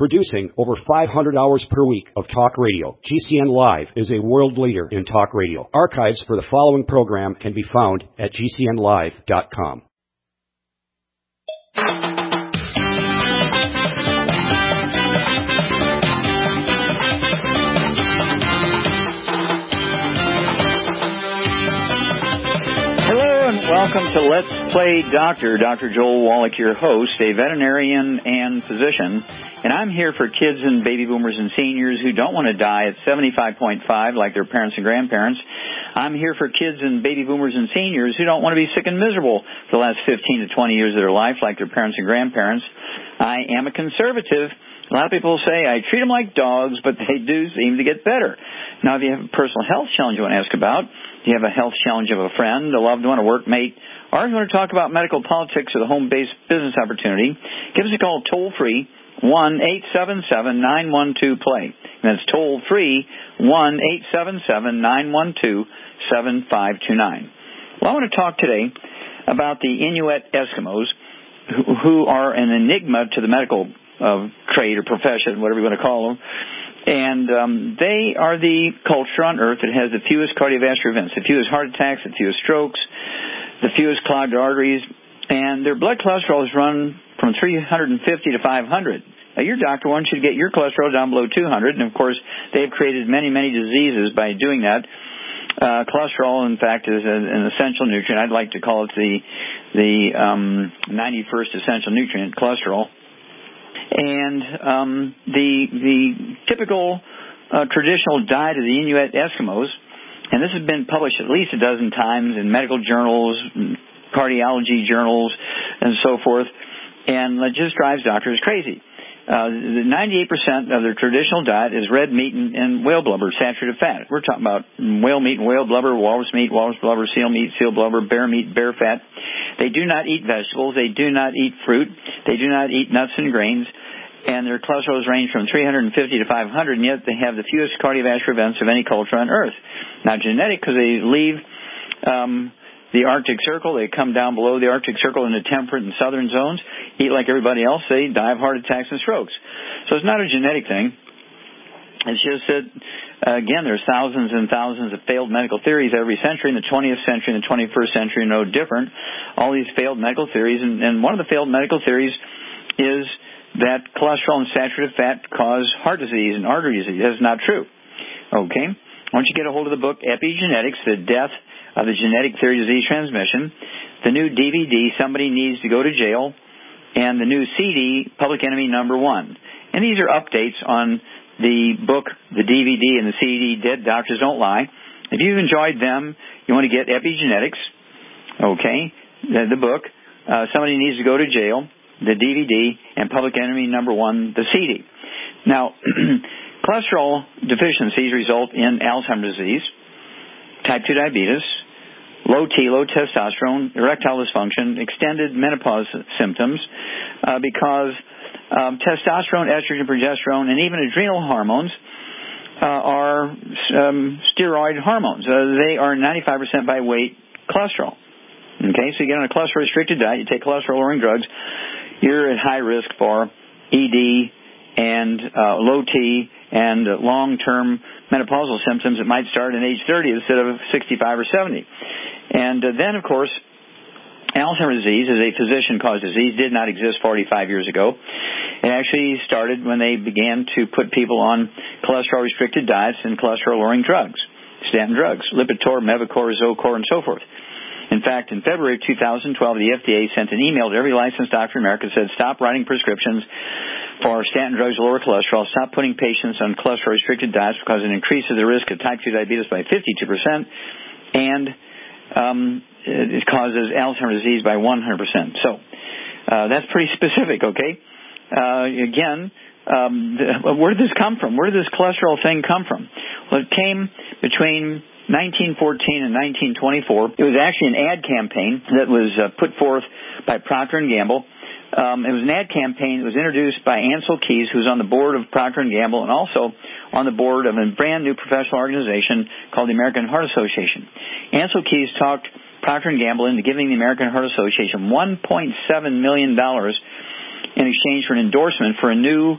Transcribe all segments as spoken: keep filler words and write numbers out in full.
Producing over five hundred hours per week of talk radio, G C N Live is a world leader in talk radio. Archives for the following program can be found at G C N live dot com. Welcome to Let's Play Doctor. Doctor Joel Wallach, your host, a veterinarian and physician. And I'm here for kids and baby boomers and seniors who don't want to die at seventy-five point five like their parents and grandparents. I'm here for kids and baby boomers and seniors who don't want to be sick and miserable for the last fifteen to twenty years of their life like their parents and grandparents. I am a conservative. A lot of people say I treat them like dogs, but they do seem to get better. Now, if you have a personal health challenge you want to ask about, if you have a health challenge of a friend, a loved one, a workmate, or you want to talk about medical politics or the home-based business opportunity, give us a call toll-free, one eight seven seven nine one two play. And that's toll-free, one eight seven seven nine one two seven five two nine. Well, I want to talk today about the Inuit Eskimos, who, who are an enigma to the medical uh, trade or profession, whatever you want to call them. And um, they are the culture on Earth that has the fewest cardiovascular events, the fewest heart attacks, the fewest strokes, the fewest clogged arteries, and their blood cholesterol is run from three hundred fifty to five hundred. Now, your doctor wants you to get your cholesterol down below two hundred, and, of course, they've created many, many diseases by doing that. Uh, cholesterol, in fact, is a, an essential nutrient. I'd like to call it the, the um, ninety-first essential nutrient, cholesterol. And um, the the typical uh, traditional diet of the Inuit Eskimos, and this has been published at least a dozen times in medical journals, cardiology journals, and so forth, and it just drives doctors crazy. Uh, the ninety-eight percent of their traditional diet is red meat and, and whale blubber, saturated fat. We're talking about whale meat and whale blubber, walrus meat, walrus blubber, seal meat, seal blubber, bear meat, bear fat. They do not eat vegetables. They do not eat fruit. They do not eat nuts and grains. And their cholesterol range from three hundred fifty to five hundred, and yet they have the fewest cardiovascular events of any culture on Earth. Now, genetic, because they leave um, the Arctic Circle, they come down below the Arctic Circle into temperate and southern zones, eat like everybody else, they die of heart attacks and strokes. So it's not a genetic thing. It's just that, uh, again, there's thousands and thousands of failed medical theories every century. In the twentieth century and the twenty-first century, no different. All these failed medical theories, and, and one of the failed medical theories is that cholesterol and saturated fat cause heart disease and artery disease. That's not true. Okay? Why don't you get a hold of the book Epigenetics, The Death of the Genetic Theory of Disease Transmission, the new D V D, Somebody Needs to Go to Jail, and the new C D, Public Enemy Number One. And these are updates on the book, the D V D, and the C D, Dead Doctors Don't Lie. If you've enjoyed them, you want to get Epigenetics, okay, the, the book, uh, Somebody Needs to Go to Jail, the D V D, and Public Enemy Number One, the C D. Now, cholesterol deficiencies result in Alzheimer's disease, type two diabetes, low T, low testosterone, erectile dysfunction, extended menopause symptoms, uh, because um, testosterone, estrogen, progesterone, and even adrenal hormones uh, are um, steroid hormones. Uh, they are ninety-five percent by weight cholesterol. Okay, so you get on a cholesterol-restricted diet, you take cholesterol-lowering drugs, you're at high risk for E D and uh, low T and uh, long-term menopausal symptoms that might start at age thirty instead of sixty-five or seventy. And uh, then, of course, Alzheimer's disease is a physician-caused disease, did not exist forty-five years ago. It actually started when they began to put people on cholesterol-restricted diets and cholesterol-lowering drugs, statin drugs, Lipitor, Mevacor, Zocor, and so forth. In fact, in February of two thousand twelve, the F D A sent an email to every licensed doctor in America that said, stop writing prescriptions for statin drugs to lower cholesterol, stop putting patients on cholesterol-restricted diets because it increases the risk of type two diabetes by fifty-two percent, and um, it causes Alzheimer's disease by one hundred percent. So uh, that's pretty specific, okay? Uh, again, um, the, where did this come from? Where did this cholesterol thing come from? Well, it came between nineteen fourteen and nineteen twenty-four. It was actually an ad campaign that was uh, put forth by Procter and Gamble. Um, it was an ad campaign that was introduced by Ansel Keys, who's on the board of Procter and Gamble, and also on the board of a brand new professional organization called the American Heart Association. Ansel Keys talked Procter and Gamble into giving the American Heart Association one point seven million dollars in exchange for an endorsement for a new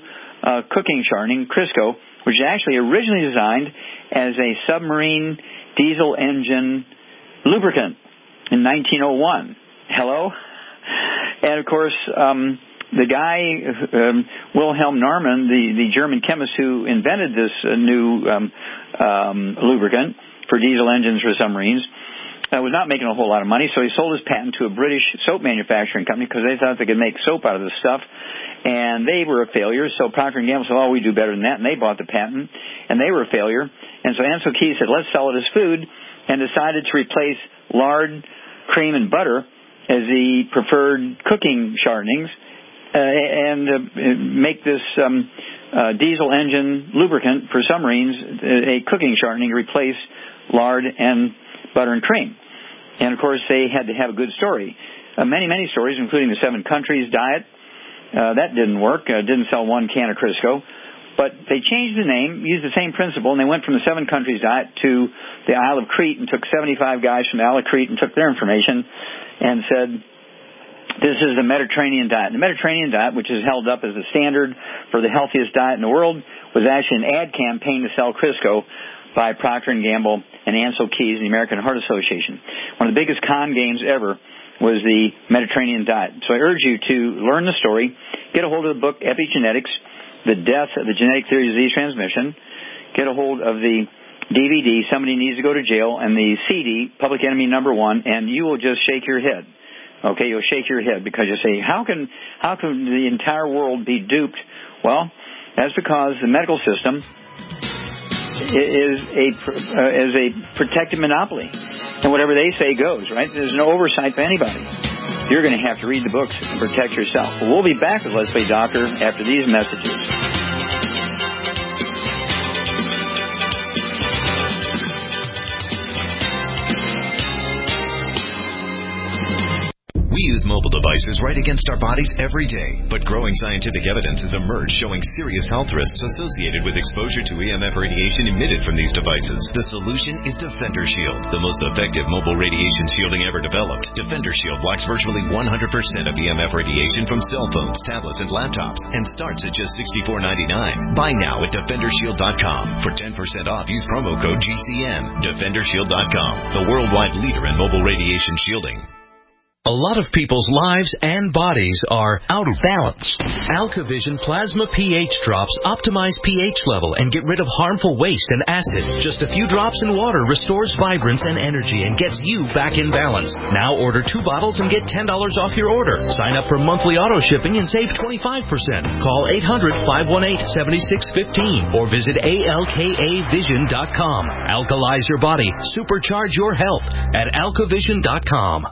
uh, cooking shortening, Crisco, which is actually originally designed as a submarine diesel engine lubricant in nineteen oh one. Hello? And, of course, um, the guy, um, Wilhelm Norman, the, the German chemist who invented this uh, new um, um, lubricant for diesel engines for submarines, uh, was not making a whole lot of money, so he sold his patent to a British soap manufacturing company because they thought they could make soap out of this stuff, and they were a failure. So Procter and Gamble said, oh, we do better than that, and they bought the patent, and they were a failure. And so Ansel Keys said, let's sell it as food, and decided to replace lard, cream, and butter as the preferred cooking shortenings, uh, and uh, make this um, uh, diesel engine lubricant for submarines a cooking shortening to replace lard and butter and cream. And, of course, they had to have a good story. Uh, many, many stories, including the Seven Countries diet. Uh, that didn't work. Uh, didn't sell one can of Crisco. But they changed the name, used the same principle, and they went from the Seven Countries diet to the Isle of Crete and took seventy-five guys from the Isle of Crete and took their information and said, this is the Mediterranean diet. The Mediterranean diet, which is held up as the standard for the healthiest diet in the world, was actually an ad campaign to sell Crisco by Procter and Gamble and Ansel Keys and the American Heart Association. One of the biggest con games ever was the Mediterranean diet. So I urge you to learn the story, get a hold of the book Epigenetics, The Death of the Genetic Theory of Disease Transmission, get a hold of the D V D, Somebody Needs to Go to Jail, and the C D, Public Enemy Number One, and you will just shake your head. Okay, you'll shake your head because you'll say, how can how can the entire world be duped? Well, that's because the medical system is a uh, is a protected monopoly, and whatever they say goes. Right? There's no oversight by anybody. You're going to have to read the books and protect yourself. We'll be back with Leslie Doctor after these messages. We use mobile devices right against our bodies every day, but growing scientific evidence has emerged showing serious health risks associated with exposure to E M F radiation emitted from these devices. The solution is Defender Shield, the most effective mobile radiation shielding ever developed. Defender Shield blocks virtually one hundred percent of E M F radiation from cell phones, tablets, and laptops, and starts at just sixty-four ninety-nine. Buy now at Defender Shield dot com. For ten percent off, use promo code G C N. Defender Shield dot com, the worldwide leader in mobile radiation shielding. A lot of people's lives and bodies are out of balance. AlkaVision Plasma pH drops optimize pH level and get rid of harmful waste and acid. Just a few drops in water restores vibrance and energy and gets you back in balance. Now order two bottles and get ten dollars off your order. Sign up for monthly auto shipping and save twenty-five percent. Call eight hundred, five one eight, seven six one five or visit A L K A vision dot com. Alkalize your body. Supercharge your health at Alka Vision dot com.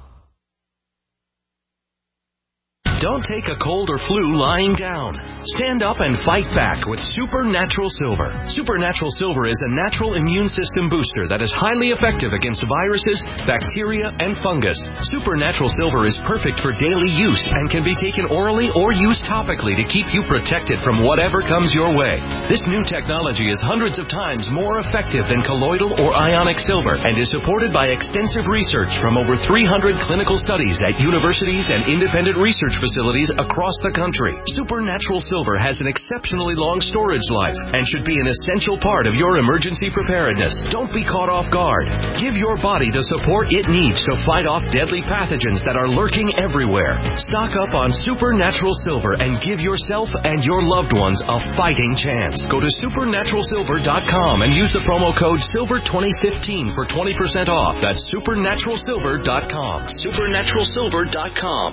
Don't take a cold or flu lying down. Stand up and fight back with Supernatural Silver. Supernatural Silver is a natural immune system booster that is highly effective against viruses, bacteria, and fungus. Supernatural Silver is perfect for daily use and can be taken orally or used topically to keep you protected from whatever comes your way. This new technology is hundreds of times more effective than colloidal or ionic silver and is supported by extensive research from over three hundred clinical studies at universities and independent research facilities facilities across the country. Supernatural Silver has an exceptionally long storage life and should be an essential part of your emergency preparedness. Don't be caught off guard. Give your body the support it needs to fight off deadly pathogens that are lurking everywhere. Stock up on Supernatural Silver and give yourself and your loved ones a fighting chance. Go to Supernatural Silver dot com and use the promo code Silver twenty fifteen for twenty percent off. That's Supernatural Silver dot com. Supernatural Silver dot com.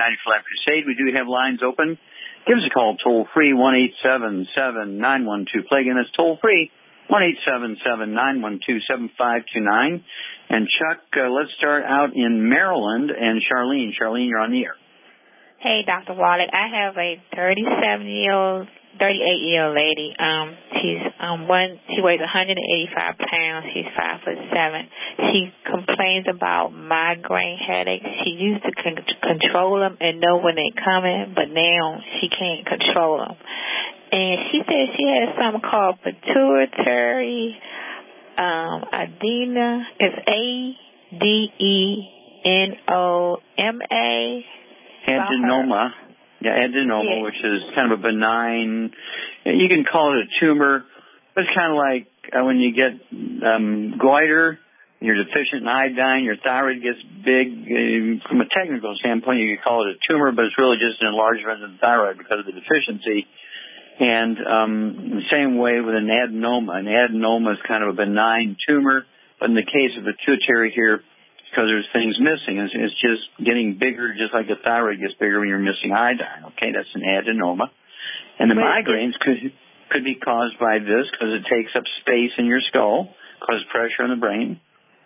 United for Life Crusade. We do have lines open. Give us a call toll-free, one eight seven seven, nine one two, play. Again, that's toll-free, one eight seven seven, nine one two, seven five two nine. And Chuck, uh, let's start out in Maryland. And Charlene. Charlene, you're on the air. Hey, Doctor Wallach. I have a thirty-seven-year-old, thirty-eight-year-old lady. Um, she's um one. She weighs one hundred eighty-five pounds. She's five foot seven. She complains about migraine headaches. She used to con- control them and know when they're coming, but now she can't control them. And she said she has something called pituitary um, edema. It's A D E N O M A. Adenoma. Yeah, adenoma, yeah. which is kind of a benign, you can call it a tumor, but it's kind of like uh, when you get um, goiter, you're deficient in iodine, your thyroid gets big. Uh, from a technical standpoint, you could call it a tumor, but it's really just an enlargement of the thyroid because of the deficiency. And um, the same way with an adenoma. An adenoma is kind of a benign tumor, but in the case of the pituitary here, because there's things missing. It's, it's just getting bigger, just like the thyroid gets bigger when you're missing iodine. Okay, that's an adenoma. And the Wait, migraines could could be caused by this because it takes up space in your skull, causes pressure on the brain.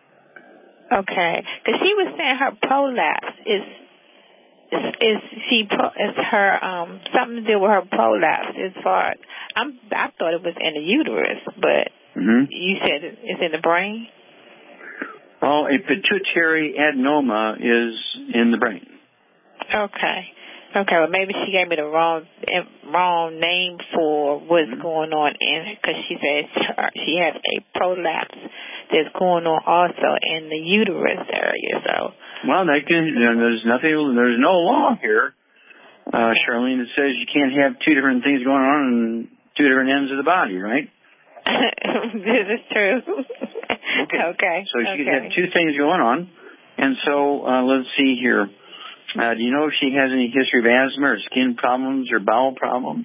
Okay, because she was saying her prolapse is is, is she is her um something to do with her prolapse as far. I'm I thought it was in the uterus, but mm-hmm. you said it's in the brain. Well, a pituitary adenoma is in the brain. Okay. Okay, well, maybe she gave me the wrong wrong name for what's mm-hmm. going on in, because she says she has a prolapse that's going on also in the uterus area. So, well, that can, you know, there's nothing, there's no law here, uh, Charlene, that says you can't have two different things going on in two different ends of the body, right? This is true. Okay. Okay. So she okay. could have two things going on. And so uh, let's see here. Uh, do you know if she has any history of asthma or skin problems or bowel problems?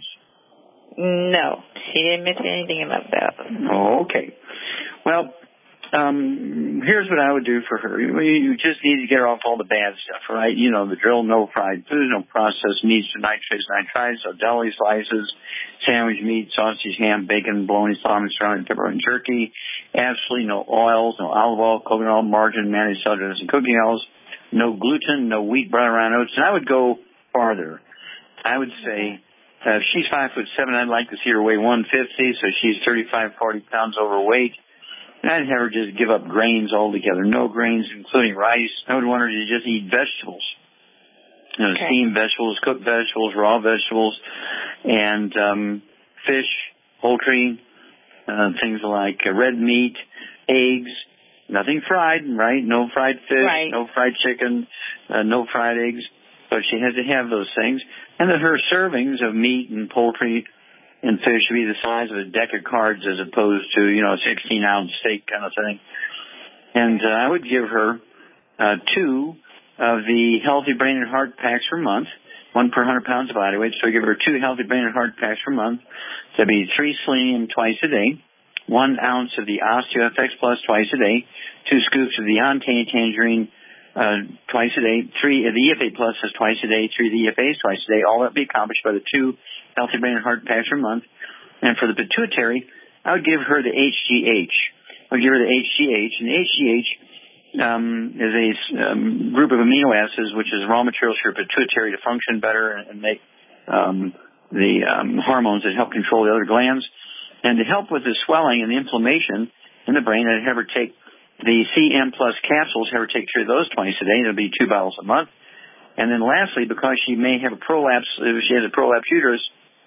No. She didn't mention anything about that. Oh, okay. Well, um, here's what I would do for her. You just need to get her off all the bad stuff, right? You know, the drill, no fried food, no processed meats, no nitrates, nitrites, no deli slices, sandwich meat, sausage, ham, bacon, bologna, salmon, sirloin, pepperoni, jerky. Absolutely no oils, no olive oil, coconut oil, margarine, mayonnaise, sardines, and cooking oils. No gluten, no wheat, brown, round oats. And I would go farther. I would say uh, if she's five foot seven, I'd like to see her weigh one fifty, so she's thirty-five, forty pounds overweight. And I'd have her just give up grains altogether. No grains, including rice. I would want her to just eat vegetables. You know, okay. Steamed vegetables, cooked vegetables, raw vegetables, and um, fish, poultry, uh, things like uh, red meat, eggs, nothing fried, right? No fried fish, right. No fried chicken, uh, no fried eggs. But she has to have those things. And that her servings of meat and poultry and fish should be the size of a deck of cards as opposed to, you know, a sixteen-ounce steak kind of thing. And uh, I would give her uh, two of the Healthy Brain and Heart packs per month, one per one hundred pounds of body weight. So I give her two Healthy Brain and Heart packs per month. That'd be three selenium twice a day, one ounce of the OsteoFX Plus twice a day, two scoops of the Ontane Tangerine uh, twice a day, three of the E F A Plus is twice a day, three of the E F As twice a day. All that would be accomplished by the two Healthy Brain and Heart packs per month. And for the pituitary, I would give her the H G H. I would give her the H G H, and the H G H um, is a um, group of amino acids, which is raw materials for your pituitary to function better and, and make um, the um, hormones that help control the other glands. And to help with the swelling and the inflammation in the brain, I'd have her take the C M Plus capsules, have her take three of those twice a day. That'll be two bottles a month. And then lastly, because she may have a prolapse, if she has a prolapse uterus,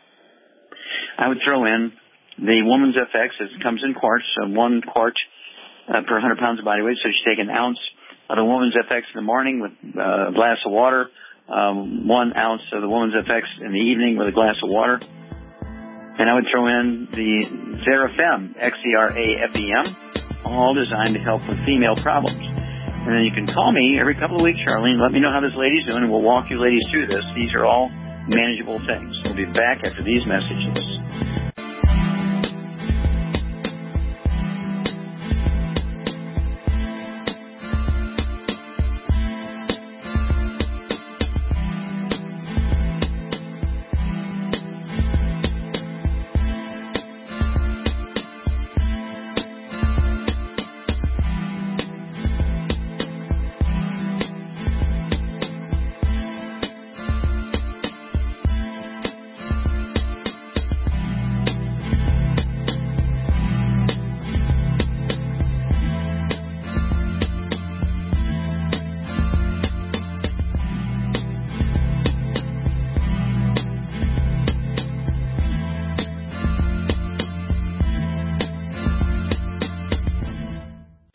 I would throw in the Woman's F X. It comes in quarts, so one quart uh, per one hundred pounds of body weight. So she take an ounce of the Woman's F X in the morning with uh, a glass of water, um, one ounce of the Woman's F X in the evening with a glass of water. And I would throw in the Xerafem, X E R A F E M, all designed to help with female problems. And then you can call me every couple of weeks, Charlene. Let me know how this lady's doing, and we'll walk you ladies through this. These are all manageable things. We'll be back after these messages.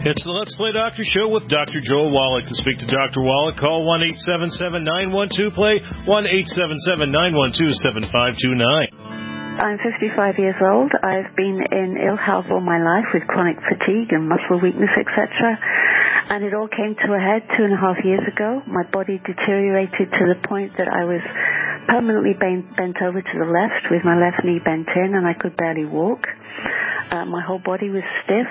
It's the Let's Play Doctor Show with Doctor Joel Wallach. To speak to Doctor Wallach, call one eight seven seven, nine one two, play, one eight seven seven, nine one two, seven five two nine. I'm fifty-five years old. I've been in ill health all my life with chronic fatigue and muscle weakness, et cetera. And it all came to a head two and a half years ago. My body deteriorated to the point that I was permanently bent, bent over to the left with my left knee bent in, and I could barely walk. Uh, my whole body was stiff.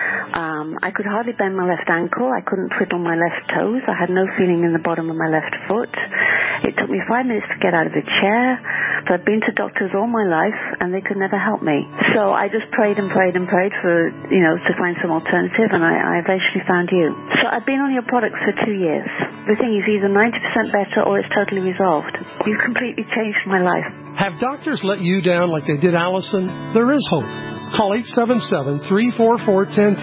Um, I could hardly bend my left ankle. I couldn't twiddle my left toes. I had no feeling in the bottom of my left foot. It took me five minutes to get out of a chair. So I've been to doctors all my life, and they could never help me. So I just prayed and prayed and prayed for, you know, to find some alternative, and I, I eventually found you. So I've been on your products for two years. The thing is either ninety percent better or it's totally resolved. You've completely changed my life. Have doctors let you down like they did Allison? There is hope. Call eight seven seven, three four four, one zero one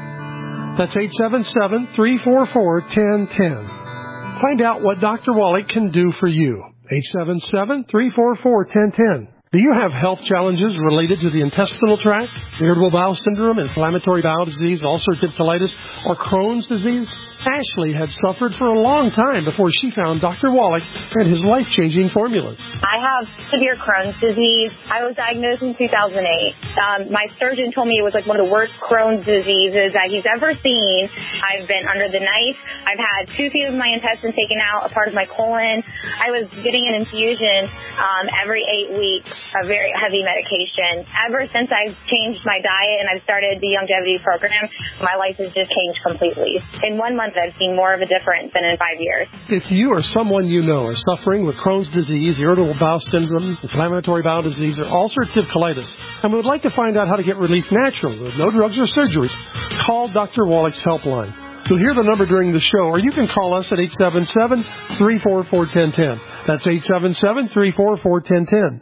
zero. That's eight seven seven, three four four, one zero one zero. Find out what Doctor Wallach can do for you. eight seven seven, three four four, one zero one zero. Do you have health challenges related to the intestinal tract, irritable bowel syndrome, inflammatory bowel disease, ulcerative colitis, or Crohn's disease? Ashley had suffered for a long time before she found Doctor Wallach and his life-changing formulas. I have severe Crohn's disease. I was diagnosed in two thousand eight. Um, my surgeon told me it was like one of the worst Crohn's diseases that he's ever seen. I've been under the knife. I've had two feet of my intestine taken out, a part of my colon. I was getting an infusion um, every eight weeks, a very heavy medication. Ever since I've changed my diet and I've started the longevity program, my life has just changed completely. In one month, I've seen more of a difference than in five years. If you or someone you know are suffering with Crohn's disease, irritable bowel syndrome, inflammatory bowel disease, or ulcerative colitis, and would like to find out how to get relief naturally with no drugs or surgeries, call Doctor Wallach's helpline. You'll hear the number during the show, or you can call us at eight seven seven, three four four, one zero one zero. That's eight seven seven, three four four, one zero one zero.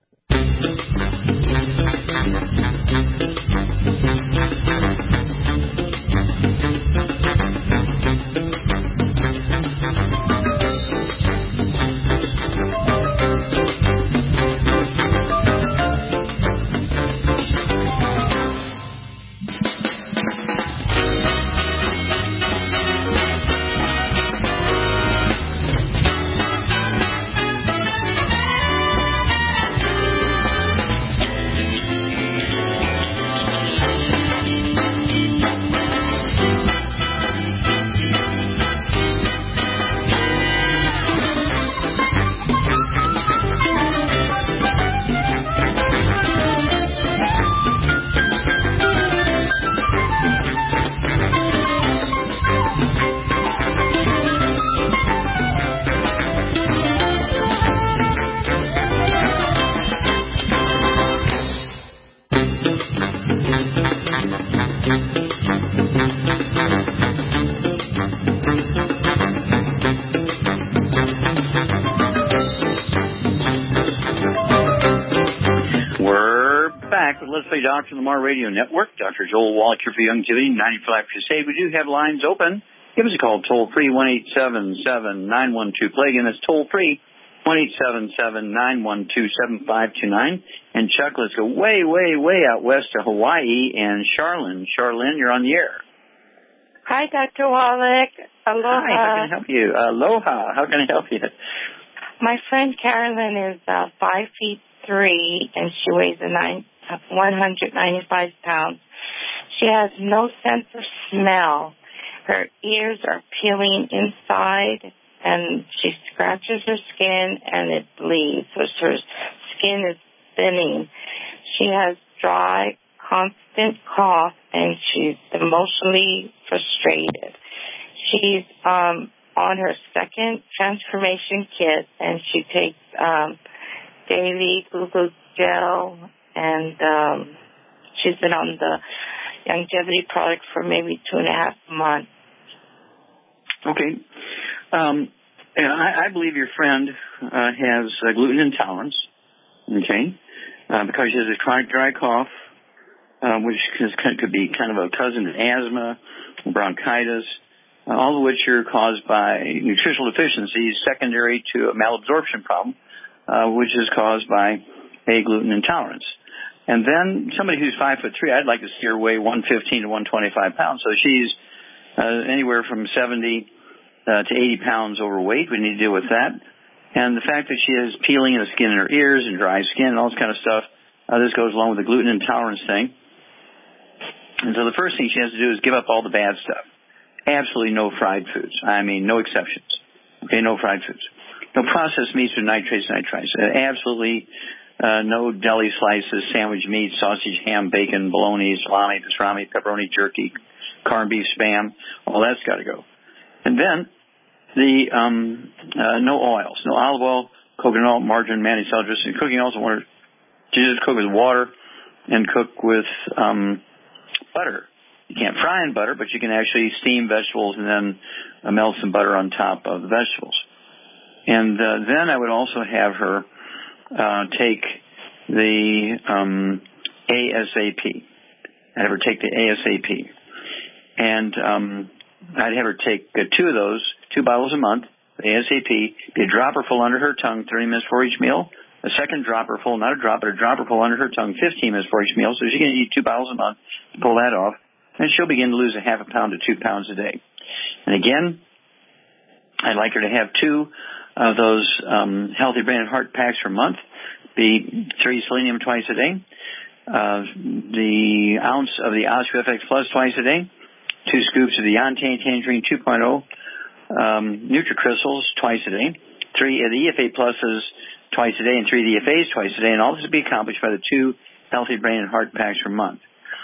Let's Play Doctor Lamar Radio Network. Doctor Joel Wallach here for Youngevity, ninety-five Crusade. We do have lines open. Give us a call toll-free, one eight seven seven, nine one two, play. Again, that's toll-free, one eight seven seven, nine one two, seven five two nine. And Chuck, let's go way, way, way out west to Hawaii. And Charlene, Charlene, you're on the air. Hi, Doctor Wallach. Aloha. Hi, how can I help you? Aloha. How can I help you? My friend Carolyn is uh, five feet three, and she weighs a nine. one hundred ninety-five pounds. She has no sense of smell. Her ears are peeling inside, and she scratches her skin, and it bleeds. So her skin is thinning. She has dry, constant cough, and she's emotionally frustrated. She's um, on her second transformation kit, and she takes um, daily glucose gel, and um, she's been on the longevity product for maybe two and a half months. Okay. Um, I, I believe your friend uh, has uh, gluten intolerance, okay, uh, because she has a chronic dry cough, uh, which is, could be kind of a cousin to asthma, bronchitis, uh, all of which are caused by nutritional deficiencies secondary to a malabsorption problem, uh, which is caused by a gluten intolerance. And then somebody who's five foot three, I'd like to see her weigh one fifteen to one twenty-five pounds. So she's uh, anywhere from seventy uh, to eighty pounds overweight. We need to deal with that. And the fact that she has peeling of the skin in her ears and dry skin and all this kind of stuff, uh, this goes along with the gluten intolerance thing. And so the first thing she has to do is give up all the bad stuff. Absolutely no fried foods. I mean, no exceptions. Okay, no fried foods. No processed meats with nitrates, nitrites. Uh, absolutely uh, no deli slices, sandwich meat, sausage, ham, bacon, bologna, salami, pastrami, pepperoni, jerky, corned beef, Spam. All that's got to go. And then the um, uh, no oils, no olive oil, coconut oil, margarine, mayonnaise, salad dressing. Cooking also want to just cook with water and cook with um, butter. You can't fry in butter, but you can actually steam vegetables and then uh, melt some butter on top of the vegetables. And uh, then I would also have her uh, take the um, A S A P. I'd have her take the A S A P. And um, I'd have her take uh, two of those, two bottles a month, A S A P, be a dropper full under her tongue thirty minutes before each meal, a second dropper full, not a drop, but a dropper full under her tongue fifteen minutes before each meal, so she's going to eat two bottles a month to pull that off, and she'll begin to lose a half a pound to two pounds a day. And again, I'd like her to have two of those um, Healthy Brain and Heart packs per month, be three selenium twice a day, uh, the ounce of the OsteoFX Plus twice a day, two scoops of the Yontane Tangerine two point oh, um, NutriCrystals twice a day, three of the E F A Pluses twice a day, and three of the E F As twice a day, and all this will be accomplished by the two Healthy Brain and Heart packs per month.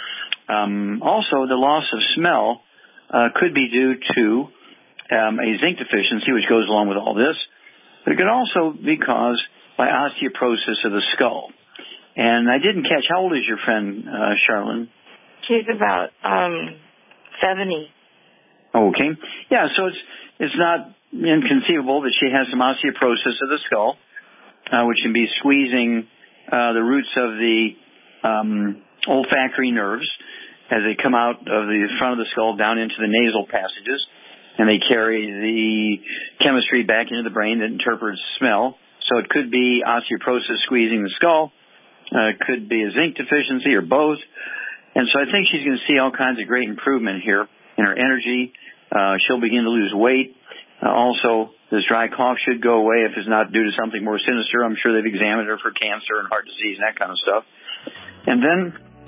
Um, also, the loss of smell uh, could be due to um, a zinc deficiency, which goes along with all this, but it could also be caused by osteoporosis of the skull. And I didn't catch, how old is your friend, uh, Charlene? She's about um, seventy. Okay. Yeah, so it's it's not inconceivable that she has some osteoporosis of the skull, uh, which can be squeezing uh, the roots of the um, olfactory nerves as they come out of the front of the skull down into the nasal passages, and they carry the chemistry back into the brain that interprets smell. So it could be osteoporosis squeezing the skull. Uh, it could be a zinc deficiency or both. And so I think she's going to see all kinds of great improvement here in her energy. Uh, she'll begin to lose weight. Uh, also, this dry cough should go away if it's not due to something more sinister. I'm sure they've examined her for cancer and heart disease and that kind of stuff. And then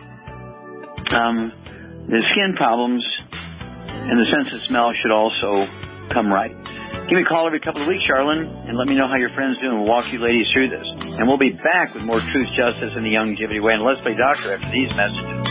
um, the skin problems and the sense of smell should also come right. Give me a call every couple of weeks, Charlene, and let me know how your friend's doing. We'll walk you ladies through this. And we'll be back with more Truth, Justice, and the Longevity Way. And Let's Play Doctor after these messages.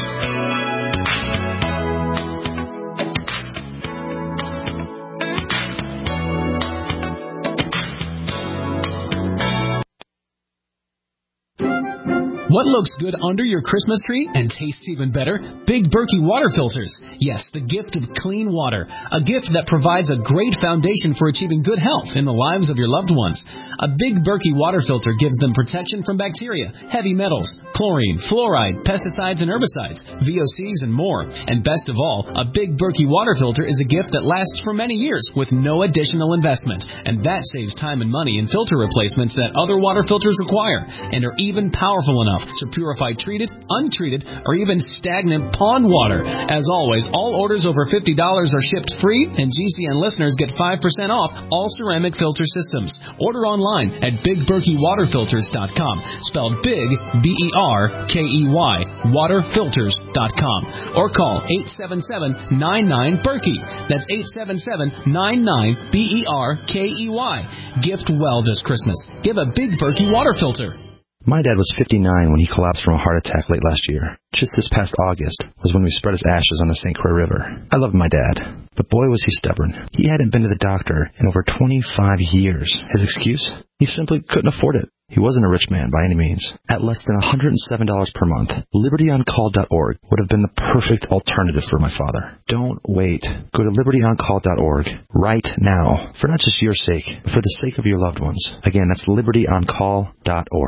What looks good under your Christmas tree and tastes even better? Big Berkey water filters. Yes, the gift of clean water. A gift that provides a great foundation for achieving good health in the lives of your loved ones. A Big Berkey water filter gives them protection from bacteria, heavy metals, chlorine, fluoride, pesticides and herbicides, V O Cs and more. And best of all, a Big Berkey water filter is a gift that lasts for many years with no additional investment. And that saves time and money in filter replacements that other water filters require and are even powerful enough to purify treated, untreated, or even stagnant pond water. As always, all orders over fifty dollars are shipped free, and G C N listeners get five percent off all ceramic filter systems. Order online at big berkey water filters dot com, spelled big, B E R K E Y, water filters dot com, or call eight seven seven, nine nine, Berkey. That's eight seven seven, nine nine, B E R K E Y. Gift well this Christmas. Give a Big Berkey water filter. My dad was fifty-nine when he collapsed from a heart attack late last year. Just this past August was when we spread his ashes on the Saint Croix River. I loved my dad, but boy was he stubborn. He hadn't been to the doctor in over twenty-five years. His excuse? He simply couldn't afford it. He wasn't a rich man by any means. At less than one hundred seven dollars per month, liberty on call dot org would have been the perfect alternative for my father. Don't wait. Go to liberty on call dot org right now, for not just your sake, but for the sake of your loved ones. Again, that's liberty on call dot org.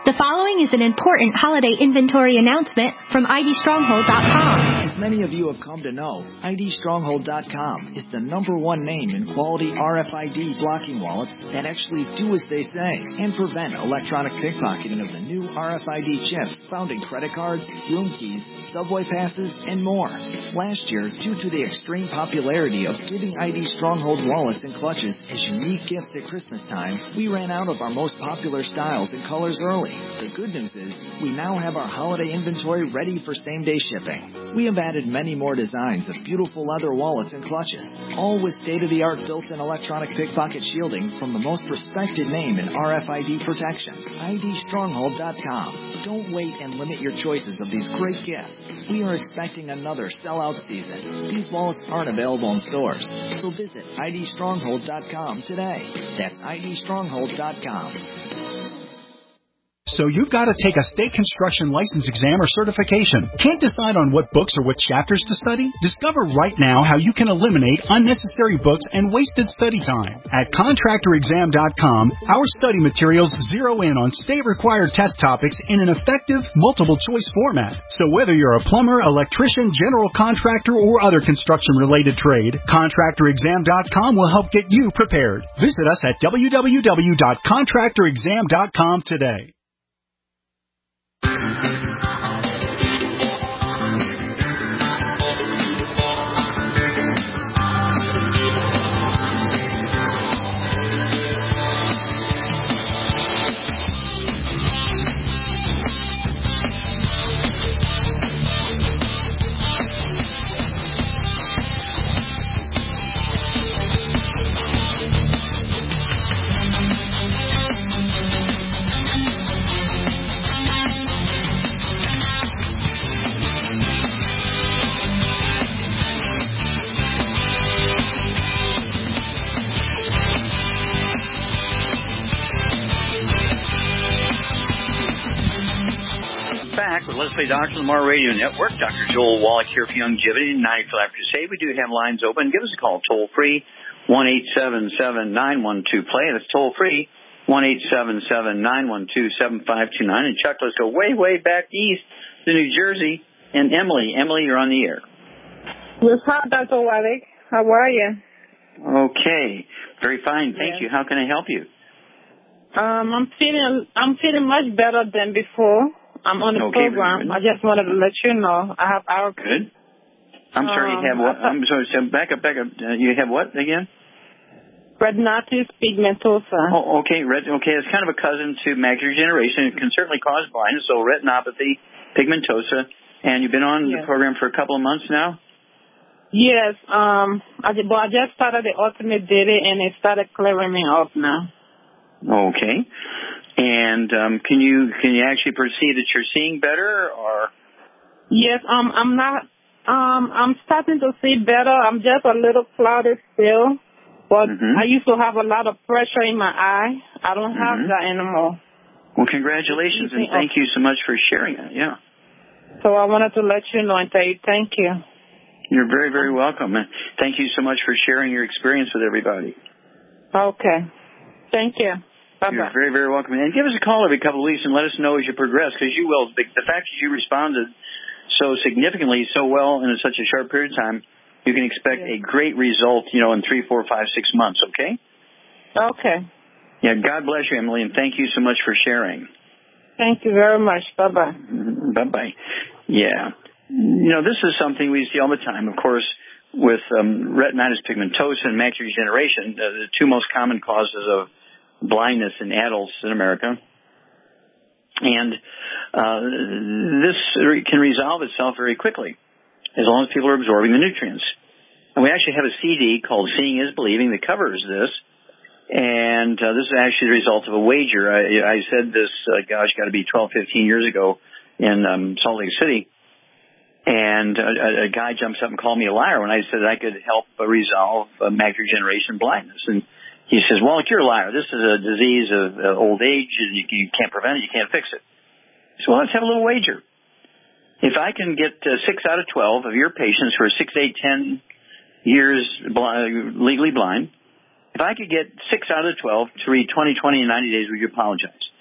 The following is an important holiday inventory announcement from I D Stronghold dot com. As many of you have come to know, I D Stronghold dot com is the number one name in quality R F I D blocking wallets that actually do as they say and prevent electronic pickpocketing of the new R F I D chips found in credit cards, room keys, subway passes, and more. Last year, due to the extreme popularity of giving I D Stronghold wallets and clutches as unique gifts at Christmas time, we ran out of our most popular styles and colors early. The good news is, we now have our holiday inventory ready for same-day shipping. We have added many more designs of beautiful leather wallets and clutches, all with state-of-the-art built-in electronic pickpocket shielding from the most respected name in R F I D protection, I D Stronghold dot com. Don't wait and limit your choices of these great gifts. We are expecting another sellout season. These wallets aren't available in stores, so visit I D Stronghold dot com today. That's I D Stronghold dot com. So you've got to take a state construction license exam or certification. Can't decide on what books or what chapters to study? Discover right now how you can eliminate unnecessary books and wasted study time. At contractor exam dot com, our study materials zero in on state-required test topics in an effective, multiple-choice format. So whether you're a plumber, electrician, general contractor, or other construction-related trade, contractor exam dot com will help get you prepared. Visit us at w w w dot contractor exam dot com today. Back with Let's Play Doctor Lamar Radio Network. Doctor Joel Wallach here for Longevity and ninety-five Life Crusade. We do have lines open. Give us a call toll free, one eight seven seven nine one two play. That's toll free, one eight seven seven nine one two seven five two nine. And Chuck, let's go way, way back east to New Jersey. And Emily, Emily, you're on the air. Yes, hi, Doctor Wallach. How are you? Okay, very fine. Thank yeah. you. How can I help you? Um, I'm feeling, I'm feeling much better than before. I'm on the okay, program. I just wanted to let you know I have our good. I'm sorry, um, you have what? I'm sorry. So back up, back up. Uh, you have what again? Retinitis pigmentosa. Oh, okay. Ret- okay, it's kind of a cousin to macular degeneration. It can certainly cause blindness. So retinopathy, pigmentosa, and you've been on yes. the program for a couple of months now. Yes. Um. I did, but I just started the ultimate daily, and it started clearing me up now. Okay. And um, can you can you actually perceive that you're seeing better, or? Yes, um, I'm not. Um, I'm starting to see better. I'm just a little clouded still, but mm-hmm. I used to have a lot of pressure in my eye. I don't have mm-hmm. that anymore. Well, congratulations, and thank you so much for sharing that. Yeah. So I wanted to let you know and tell you thank you. You're very, very welcome, and thank you so much for sharing your experience with everybody. Okay. Thank you. Bye-bye. You're very, very welcome. And give us a call every couple of weeks and let us know as you progress, because you will. The fact that you responded so significantly, so well in such a short period of time, you can expect yes. a great result, you know, in three, four, five, six months, okay? Okay. Yeah, God bless you, Emily, and thank you so much for sharing. Thank you very much. Bye-bye. Mm-hmm. Bye-bye. Yeah. You know, this is something we see all the time, of course, with um, retinitis pigmentosa and macular degeneration, uh, the two most common causes of blindness in adults in America. And uh, this can resolve itself very quickly as long as people are absorbing the nutrients. And we actually have a C D called Seeing is Believing that covers this. And uh, this is actually the result of a wager. I, I said this, uh, gosh, got to be twelve, fifteen years ago in um, Salt Lake City. And a, a guy jumps up and called me a liar when I said I could help uh, resolve uh, macular degeneration blindness. And he says, well, you're a liar. This is a disease of uh, old age, and you, you can't prevent it. You can't fix it. So well, let's have a little wager. If I can get uh, six out of twelve of your patients who are six, eight, ten years blind, legally blind, if I could get six out of twelve to read twenty, twenty, and ninety days, would you apologize?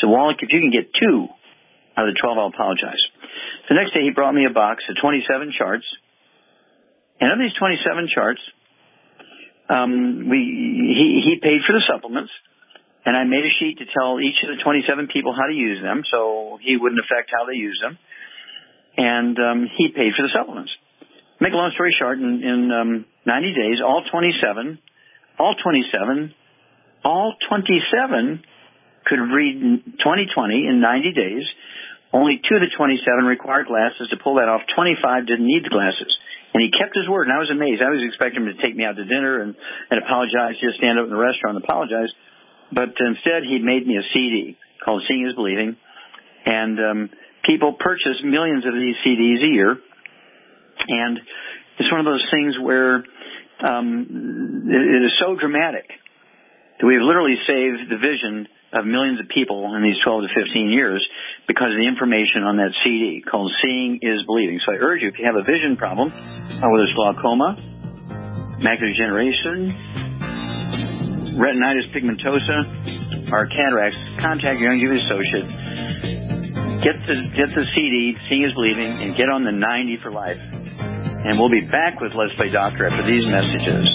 So, Wallach, if you can get two out of the twelve, I'll apologize. The next day, he brought me a box of twenty-seven charts. And of these twenty-seven charts, um, we he, he paid for the supplements. And I made a sheet to tell each of the twenty-seven people how to use them, so he wouldn't affect how they use them. And um, he paid for the supplements. Make a long story short, in, in um, ninety days, all twenty-seven, all twenty-seven, all twenty-seven could read twenty twenty in ninety days. Only two of the twenty-seven required glasses. To pull that off, twenty-five didn't need the glasses. And he kept his word, and I was amazed. I was expecting him to take me out to dinner and, and apologize, just stand up in the restaurant and apologize. But instead, he made me a C D called Seeing is Believing. And um, people purchase millions of these C Ds a year. And it's one of those things where um, it, it is so dramatic that we've literally saved the vision of millions of people in these twelve to fifteen years because of the information on that C D called Seeing is Believing. So I urge you, if you have a vision problem, uh, whether it's glaucoma, macular degeneration, retinitis pigmentosa, or cataracts, contact your Youngevity associate. Get the, get the C D, Seeing is Believing, and get on the ninety for life. And we'll be back with Let's Play Doctor after these messages.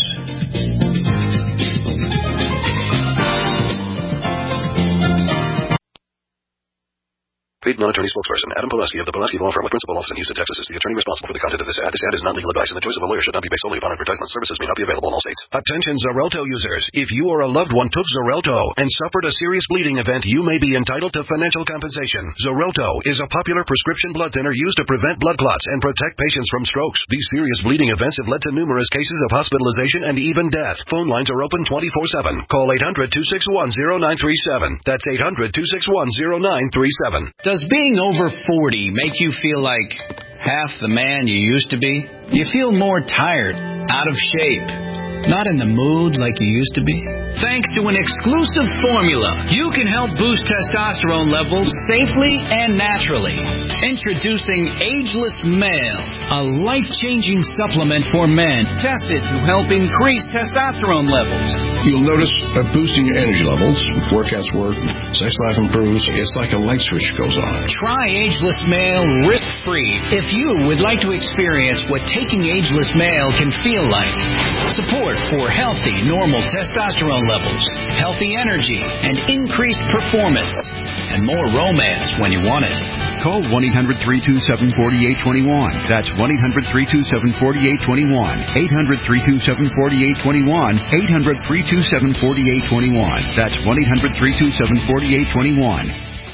Paid non-attorney spokesperson Adam Pulaski of the Pulaski Law Firm with principal office in Houston, Texas is the attorney responsible for the content of this ad. This ad is not legal advice, and the choice of a lawyer should not be based solely upon advertisement. Services may not be available in all states. Attention Xarelto users. If you or a loved one took Xarelto and suffered a serious bleeding event, you may be entitled to financial compensation. Xarelto is a popular prescription blood thinner used to prevent blood clots and protect patients from strokes. These serious bleeding events have led to numerous cases of hospitalization and even death. Phone lines are open twenty-four seven. Call eight hundred, two six one, zero nine three seven. That's eight hundred, two six one, zero nine three seven. Does being over forty make you feel like half the man you used to be? You feel more tired, out of shape, not in the mood like you used to be? Thanks to an exclusive formula, you can help boost testosterone levels safely and naturally. Introducing Ageless Male, a life-changing supplement for men tested to help increase testosterone levels. You'll notice a boosting your energy levels, workouts work, sex life improves. It's like a light switch goes on. Try Ageless Male risk-free if you would like to experience what taking Ageless Male can feel like. Support for healthy, normal testosterone levels, healthy energy, and increased performance, and more romance when you want it. Call one eight hundred, three two seven, four eight two one. That's one eight hundred, three two seven, four eight two one. eight hundred, three two seven, four eight two one. eight hundred, three two seven, four eight two one. That's one eight hundred, three two seven, four eight two one.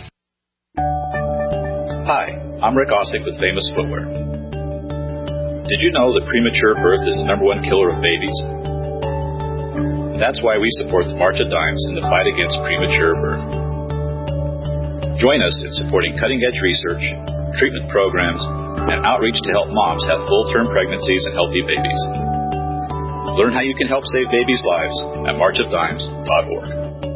Hi, I'm Rick Ossick with Famous Footwear. Did you know that premature birth is the number one killer of babies? That's why we support the March of Dimes in the fight against premature birth. Join us in supporting cutting-edge research, treatment programs, and outreach to help moms have full-term pregnancies and healthy babies. Learn how you can help save babies' lives at march of dimes dot org.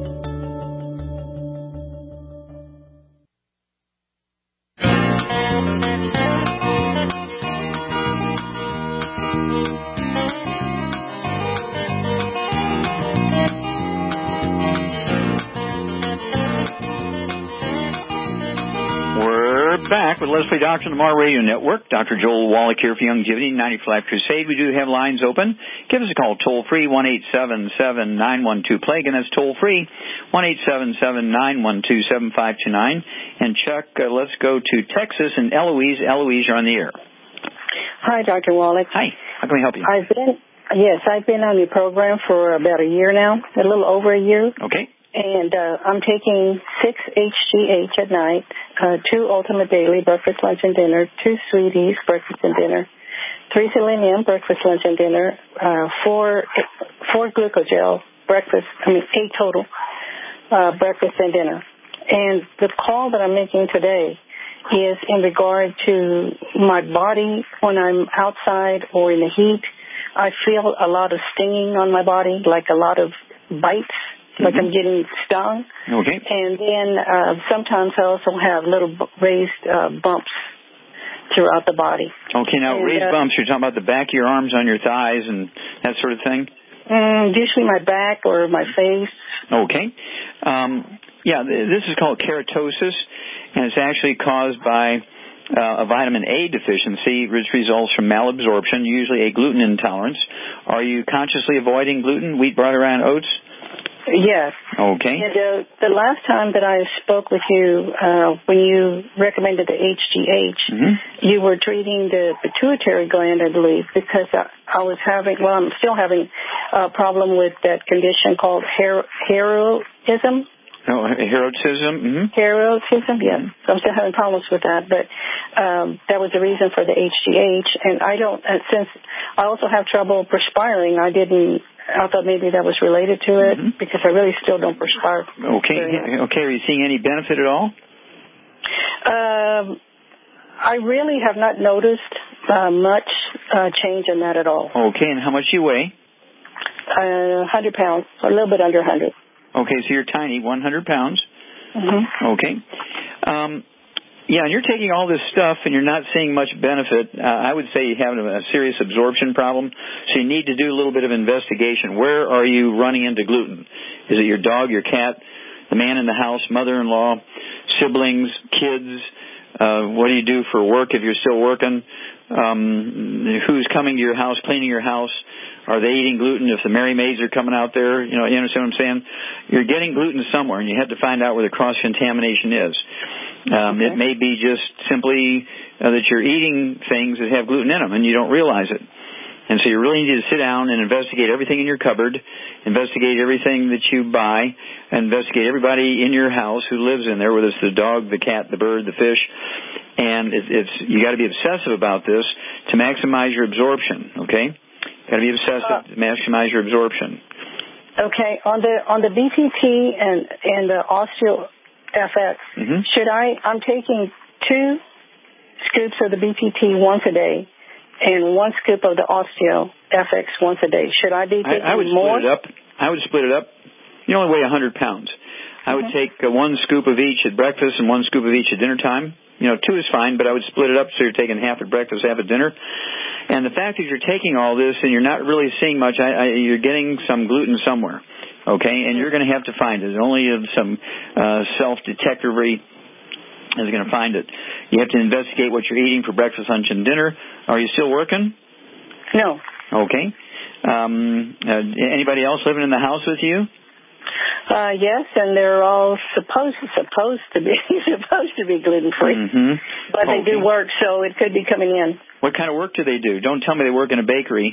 Back with Let's Play Doctor on the Mar Radio Network. Doctor Joel Wallach here for Youngevity, ninety for Life Crusade. We do have lines open. Give us a call toll-free, one eight seven seven, nine one two, PLAGUE, and that's toll-free, one eight seven seven, nine one two, seven five two nine. And Chuck, uh, let's go to Texas, and Eloise. Eloise, you're on the air. Hi, Doctor Wallach. Hi. How can we help you? I've been, yes, I've been on your program for about a year now, a little over a year. Okay. And uh, I'm taking six H G H at night, uh, two Ultimate Daily, breakfast, lunch, and dinner, two Sweeties, breakfast and dinner, three Selenium, breakfast, lunch, and dinner, uh, four four Glucogel, breakfast, I mean eight total, uh, breakfast and dinner. And the call that I'm making today is in regard to my body when I'm outside or in the heat. I feel a lot of stinging on my body, like a lot of bites. Like I'm getting stung. Okay. And then uh, sometimes I also have little b- raised uh, bumps throughout the body. Okay, now and, raised uh, bumps, you're talking about the back of your arms on your thighs and that sort of thing? Mm, usually my back or my face. Okay. Um, Yeah, this is called keratosis, and it's actually caused by uh, a vitamin A deficiency, which results from malabsorption, usually a gluten intolerance. Are you consciously avoiding gluten, wheat, barley, rye, and oats? Yes. Okay. And uh, the last time that I spoke with you, uh, when you recommended the H G H, mm-hmm. you were treating the pituitary gland, I believe, because I, I was having, well, I'm still having a problem with that condition called her- heroism. Oh, heroism? Mm-hmm. Heroism, yes. So I'm still having problems with that, but um, that was the reason for the H G H. And I don't, uh, since I also have trouble perspiring, I didn't, I thought maybe that was related to it, mm-hmm. because I really still don't perspire. Okay. Okay. Are you seeing any benefit at all? Um, I really have not noticed uh, much uh, change in that at all. Okay. And how much do you weigh? Uh, one hundred pounds, a little bit under one hundred. Okay, so you're tiny, one hundred pounds. Mm-hmm. Okay. Um, yeah, and you're taking all this stuff and you're not seeing much benefit. Uh, I would say you have a serious absorption problem, so you need to do a little bit of investigation. Where are you running into gluten? Is it your dog, your cat, the man in the house, mother-in-law, siblings, kids? Uh, what do you do for work if you're still working? Um, who's coming to your house, cleaning your house? Are they eating gluten? If the Merry Maids are coming out there, you know, you understand what I'm saying? You're getting gluten somewhere, and you have to find out where the cross-contamination is. Um, okay. It may be just simply uh, that you're eating things that have gluten in them, and you don't realize it. And so you really need to sit down and investigate everything in your cupboard, investigate everything that you buy, and investigate everybody in your house who lives in there, whether it's the dog, the cat, the bird, the fish. And it, it's you got to be obsessive about this to maximize your absorption, okay? Got to be obsessive to maximize your absorption. Okay, on the on the B P T and and the Osteo F X, mm-hmm. should I? I'm taking two scoops of the B P T once a day, and one scoop of the Osteo F X once a day. Should I be taking I, I would more? split it up. I would split it up. You only weigh one hundred pounds. I would mm-hmm. take uh, one scoop of each at breakfast and one scoop of each at dinner time. You know, two is fine, but I would split it up so you're taking half at breakfast, half at dinner. And the fact that you're taking all this and you're not really seeing much, I, I, you're getting some gluten somewhere, okay? And you're going to have to find it. Only some uh, self-detectory is going to find it. You have to investigate what you're eating for breakfast, lunch, and dinner. Are you still working? No. Okay. Um, uh, anybody else living in the house with you? Uh, yes, and they're all supposed supposed to be supposed to be gluten free, mm-hmm. but they okay. do work, so it could be coming in. What kind of work do they do? Don't tell me they work in a bakery.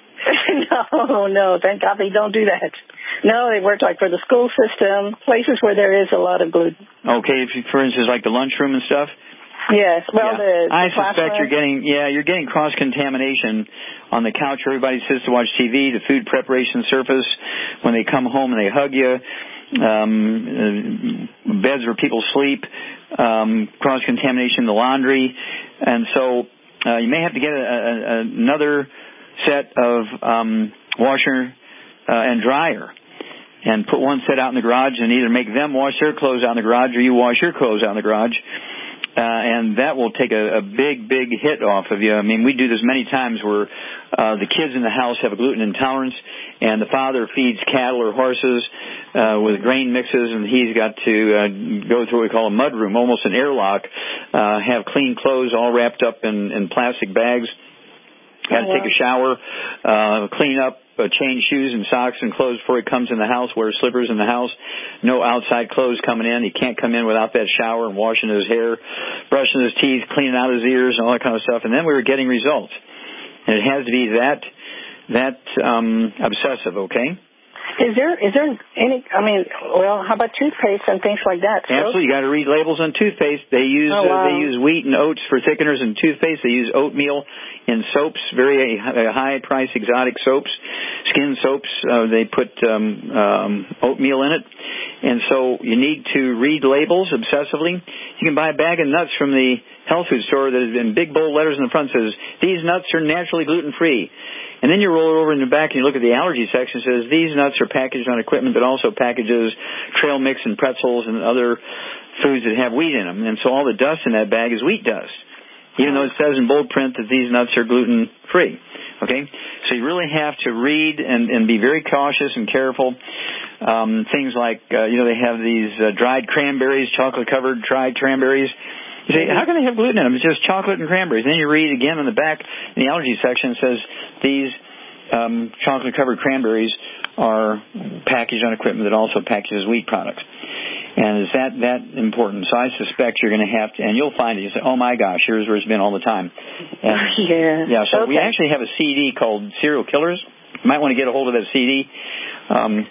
no, no, thank God they don't do that. No, they work like for the school system, places where there is a lot of gluten. Okay, if you, for instance, like the lunchroom and stuff. Yes, well, yeah. the, the I suspect classroom. you're getting yeah you're getting cross contamination on the couch where everybody sits to watch T V, the food preparation surface, when they come home and they hug you, um, uh, beds where people sleep, um, cross contamination in the laundry, and so uh, you may have to get a, a, another set of um, washer uh, and dryer. And put one set out in the garage and either make them wash their clothes out in the garage or you wash your clothes out in the garage. Uh, and that will take a, a big, big hit off of you. I mean, we do this many times where uh, the kids in the house have a gluten intolerance, and the father feeds cattle or horses uh, with grain mixes, and he's got to uh, go through what we call a mud room, almost an airlock, uh, have clean clothes all wrapped up in, in plastic bags. Got to take a shower, uh, clean up, uh, change shoes and socks and clothes before he comes in the house, wear slippers in the house, no outside clothes coming in. He can't come in without that shower and washing his hair, brushing his teeth, cleaning out his ears and all that kind of stuff. And then we were getting results. And it has to be that, that, um, obsessive, okay? Is there is there any, I mean, well, how about toothpaste and things like that? So? Absolutely. You got to read labels on toothpaste. They use oh, wow. uh, they use wheat and oats for thickeners in toothpaste. They use oatmeal in soaps, very uh, high-priced exotic soaps, skin soaps. Uh, they put um, um, oatmeal in it. And so you need to read labels obsessively. You can buy a bag of nuts from the health food store that is in big bold letters in the front says, these nuts are naturally gluten-free. And then you roll it over in the back and you look at the allergy section. It says these nuts are packaged on equipment that also packages trail mix and pretzels and other foods that have wheat in them. And so all the dust in that bag is wheat dust, even though it says in bold print that these nuts are gluten-free. Okay? So you really have to read and, and be very cautious and careful. Um, things like, uh, you know, they have these uh, dried cranberries, chocolate-covered dried cranberries. You say, how can they have gluten in them? It's just chocolate and cranberries. Then you read again in the back, in the allergy section, it says these um, chocolate-covered cranberries are packaged on equipment that also packages wheat products. And is that that important? So I suspect you're going to have to, and you'll find it. You say, oh, my gosh, here's where it's been all the time. And, yeah. Yeah, so okay. we actually have a C D called Serial Killers. You might want to get a hold of that C D. Um,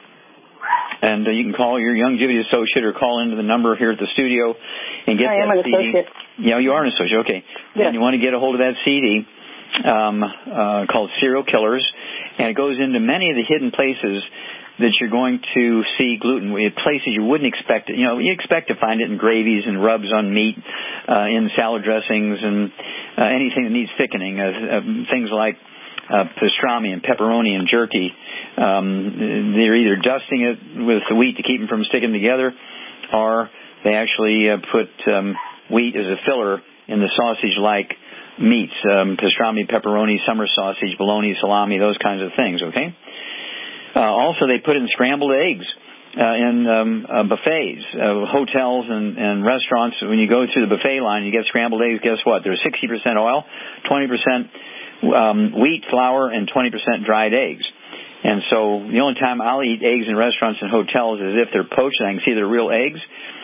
and uh, you can call your Youngevity associate or call into the number here at the studio and get I that am an C D. associate. Yeah, you are an associate. Okay. Yeah. And you want to get a hold of that C D um, uh, called Serial Killers, and it goes into many of the hidden places that you're going to see gluten, places you wouldn't expect it. You know, you expect to find it in gravies and rubs on meat, uh, in salad dressings, and uh, anything that needs thickening. Uh, uh, things like uh, pastrami and pepperoni and jerky. Um, they're either dusting it with the wheat to keep them from sticking together, or they actually uh, put um, wheat as a filler in the sausage-like meats, um, pastrami, pepperoni, summer sausage, bologna, salami, those kinds of things, okay? Uh, also, they put in scrambled eggs uh, in um, uh, buffets, uh, hotels and, and restaurants. When you go through the buffet line, you get scrambled eggs. Guess what? There's sixty percent oil, twenty percent um, wheat flour, and twenty percent dried eggs. And so the only time I'll eat eggs in restaurants and hotels is if they're poached and I can see they're real eggs.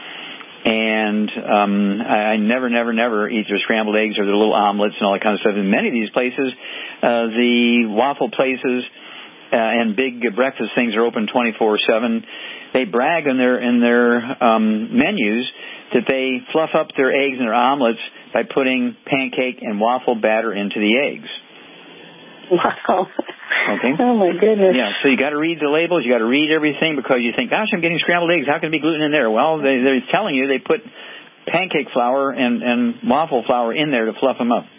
And um, I, I never, never, never eat their scrambled eggs or their little omelets and all that kind of stuff. In many of these places, uh, the waffle places, Uh, and big breakfast things are open twenty-four seven. They brag in their in their um, menus that they fluff up their eggs and their omelets by putting pancake and waffle batter into the eggs. Wow. Okay. Oh my goodness. Yeah. So you got to read the labels. You got to read everything because you think, "Gosh, I'm getting scrambled eggs. How can there be gluten in there?" Well, they, they're telling you they put pancake flour and, and waffle flour in there to fluff them up.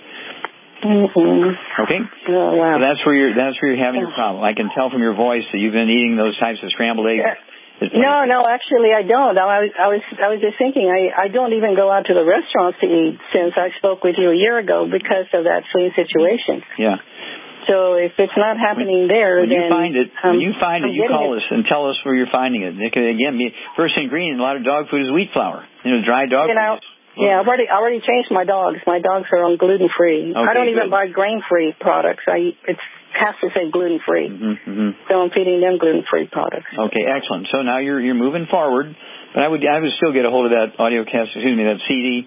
Mm-hmm. Okay. Oh, wow. So that's where you're. That's where you're having your problem. I can tell from your voice that you've been eating those types of scrambled eggs. Yeah. No, no, actually, I don't. I was, I was, I was just thinking. I, I don't even go out to the restaurants to eat since I spoke with you a year ago because of that same situation. Yeah. So if it's not happening when, there, when then you find it, um, when you find it, I'm you call it. us and tell us where you're finding it. it could, again, be, first ingredient in a lot of dog food is wheat flour. You know, dried dog you know, food. Yeah, I've already already changed my dogs. My dogs are on gluten free. Okay, I don't even good. buy grain free products. I it has to say gluten free. Mm-hmm, mm-hmm. So I'm feeding them gluten free products. Okay, excellent. So now you're you're moving forward, but I would I would still get a hold of that audio cast. Excuse me, that C D,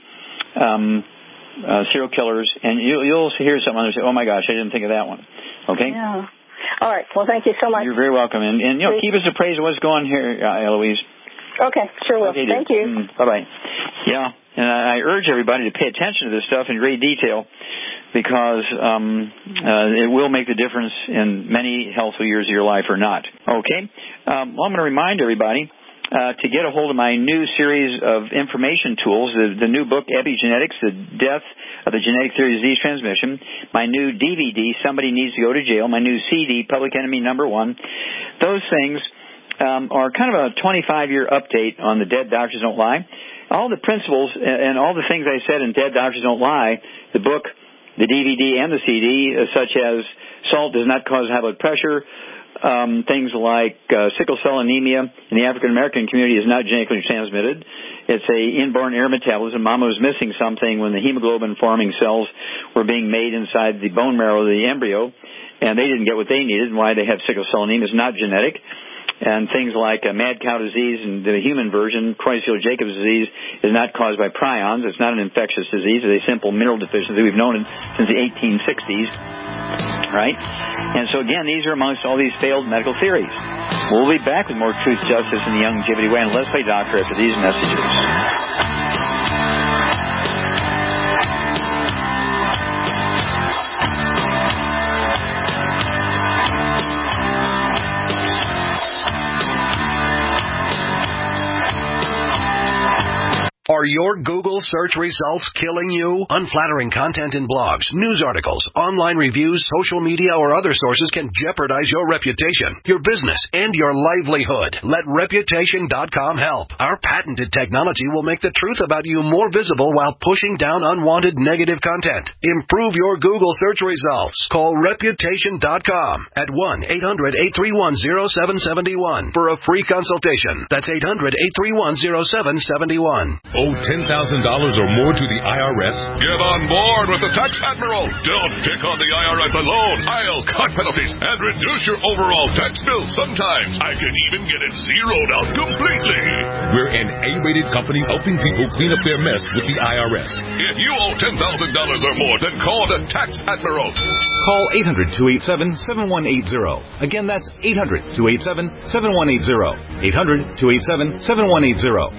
um, uh, Serial Killers, and you, you'll hear something and say, "Oh my gosh, I didn't think of that one." Okay. Yeah. All right. Well, thank you so much. You're very welcome, and and you know, keep us appraised of what's going on here, uh, Eloise. Okay, sure will. Okay, thank you. Mm, bye bye. Yeah. And I urge everybody to pay attention to this stuff in great detail because um, uh, it will make the difference in many healthful years of your life or not. Okay? Um, well, I'm going to remind everybody uh, to get a hold of my new series of information tools, the, the new book, Epigenetics, The Death of the Genetic Theory of Disease Transmission, my new D V D, Somebody Needs to Go to Jail, my new C D, Public Enemy Number One. Those things um, are kind of a twenty-five year update on the Dead Doctors Don't Lie. All the principles and all the things I said in Dead Doctors Don't Lie, the book, the D V D, and the C D, uh, such as salt does not cause high blood pressure, um, things like uh, sickle cell anemia in the African American community is not genetically transmitted. It's a inborn air metabolism. Mama was missing something when the hemoglobin forming cells were being made inside the bone marrow of the embryo, and they didn't get what they needed, and why they have sickle cell anemia is not genetic. And things like uh, mad cow disease and the human version, Creutzfeldt-Jacobs disease, is not caused by prions. It's not an infectious disease. It's a simple mineral deficiency. We've known it since the eighteen sixties, right? And so, again, these are amongst all these failed medical theories. We'll be back with more Truth, Justice, and the Youngevity Way. And let's play doctor after these messages. Are your Google search results killing you? Unflattering content in blogs, news articles, online reviews, social media, or other sources can jeopardize your reputation, your business, and your livelihood. Let Reputation dot com help. Our patented technology will make the truth about you more visible while pushing down unwanted negative content. Improve your Google search results. Call Reputation dot com at one eight hundred eight three one zero seven seven one for a free consultation. That's eight hundred eight three one zero seven seven one. Owe ten thousand dollars or more to the I R S? Get on board with the Tax Admiral. Don't pick on the I R S alone. I'll cut penalties and reduce your overall tax bill. Sometimes I can even get it zeroed out completely. We're an A-rated company helping people clean up their mess with the I R S. If you owe ten thousand dollars or more, then call the Tax Admiral. Call eight hundred two eight seven seven one eight zero. Again, that's eight hundred two eight seven seven one eight zero. eight hundred two eight seven seven one eight zero.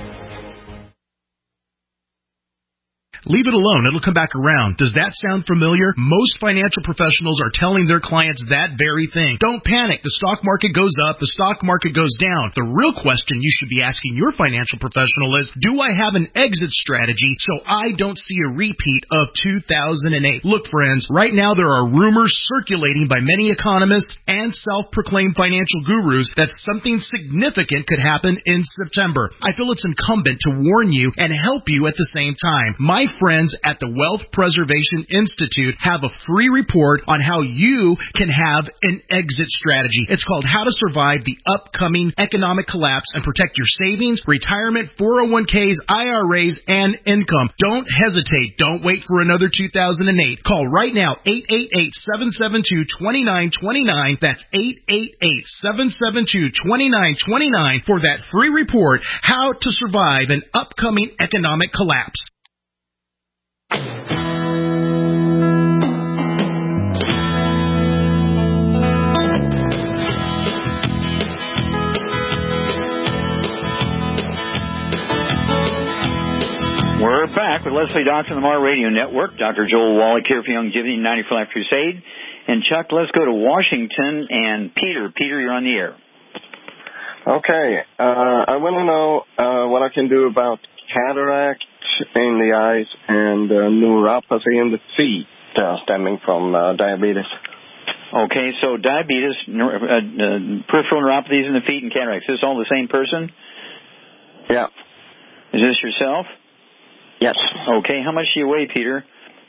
Leave it alone. It'll come back around. Does that sound familiar? Most financial professionals are telling their clients that very thing. Don't panic. The stock market goes up. The stock market goes down. The real question you should be asking your financial professional is, do I have an exit strategy so I don't see a repeat of two thousand eight? Look, friends, right now there are rumors circulating by many economists and self-proclaimed financial gurus that something significant could happen in September. I feel it's incumbent to warn you and help you at the same time. My friends at the Wealth Preservation Institute have a free report on how you can have an exit strategy. It's called How to Survive the Upcoming Economic Collapse and Protect Your Savings, Retirement, four oh one k's, I R As, and Income. Don't hesitate. Don't wait for another two thousand eight. Call right now, eight eight eight, seven seven two, two nine two nine. That's eight eight eight, seven seven two, two nine two nine for that free report, How to Survive an Upcoming Economic Collapse. We're back with Leslie Dawson, the Mar Radio Network. Doctor Joel Wallach here for Youngevity ninety for Life Crusade. And Chuck, let's go to Washington and Peter. Peter, you're on the air. Okay. Uh, I want to know uh, what I can do about cataract in the eyes and uh, neuropathy in the feet uh, stemming from uh, diabetes. Okay, so diabetes, neur- uh, uh, peripheral neuropathies in the feet and cataracts. Is this all the same person? Yeah. Is this yourself? Yes. Okay, how much do you weigh, Peter?